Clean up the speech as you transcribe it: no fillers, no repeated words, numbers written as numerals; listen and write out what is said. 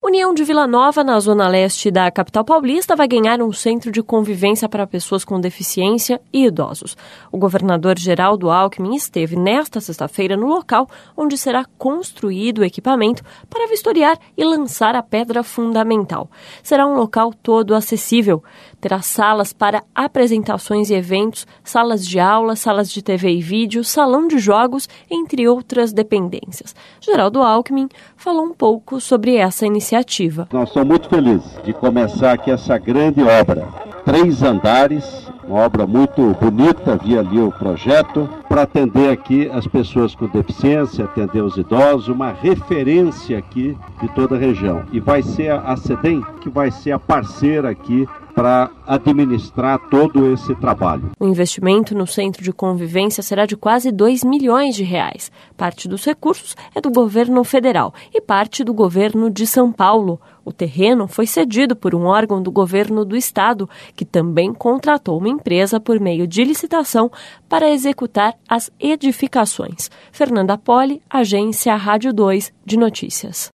União de Vila Nova, na zona leste da capital paulista, vai ganhar um centro de convivência para pessoas com deficiência e idosos. O governador Geraldo Alckmin esteve nesta sexta-feira no local onde será construído o equipamento para vistoriar e lançar a pedra fundamental. Será um local todo acessível. Terá salas para apresentações e eventos, salas de aula, salas de TV e vídeo, salão de jogos, entre outras dependências. Geraldo Alckmin falou um pouco sobre essa iniciativa. Nós somos muito felizes de começar aqui essa grande obra. 3 andares, uma obra muito bonita, vi ali o projeto, para atender aqui as pessoas com deficiência, atender os idosos, uma referência aqui de toda a região. E vai ser a SEDEM que vai ser a parceira aqui para administrar todo esse trabalho. O investimento no centro de convivência será de quase R$2 milhões. Parte dos recursos é do governo federal e parte do governo de São Paulo. O terreno foi cedido por um órgão do governo do estado, que também contratou uma empresa por meio de licitação para executar as edificações. Fernanda Poli, Agência Rádio 2 de Notícias.